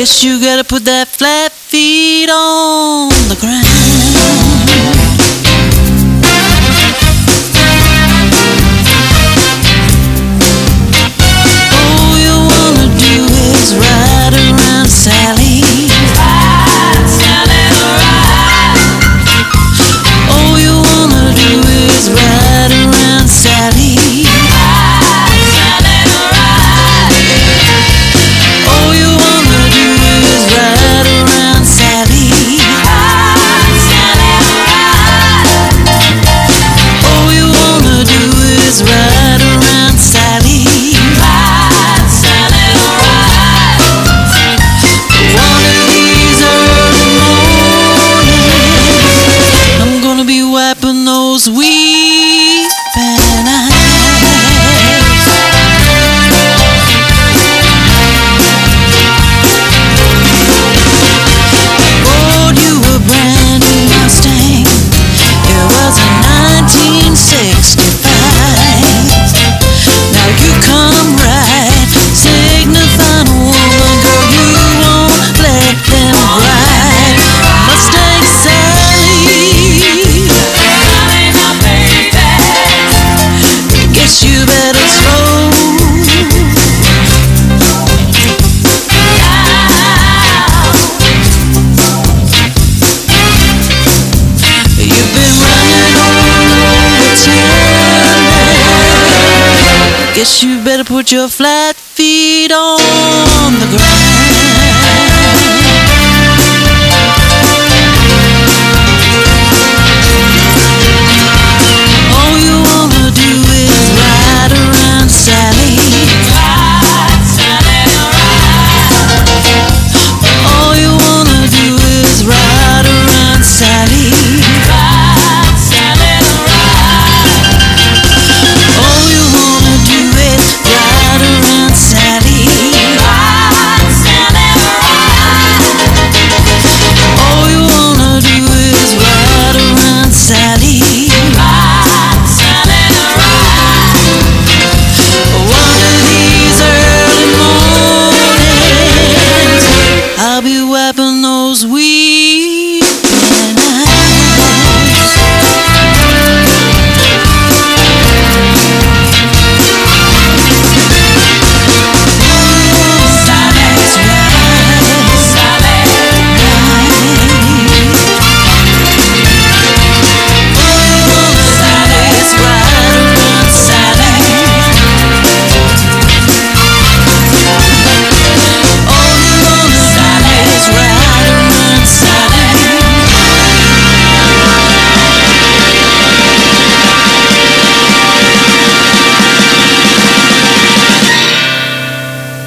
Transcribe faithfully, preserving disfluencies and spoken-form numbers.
Guess you gotta put that flat feet on the ground. All you wanna do is ride around Sally. Ride, Sally, ride. All you wanna do is ride around Sally. Ride, Sally, ride. All you wanna do is ride around Sally. Ride, Sally, ride. All you wanna do is ride around Sally. Ride, Sally, ride. One of these early mornings, I'm gonna be wiping those weeping eyes. Bought you a brand new Mustang. It was a nineteen sixty-five. Now you come right, signifying a woman, girl, you won't let them ride. Mustang Sally, Sally, my baby. Guess you better slow down. You've been running all over town. Guess you better put your flat feet on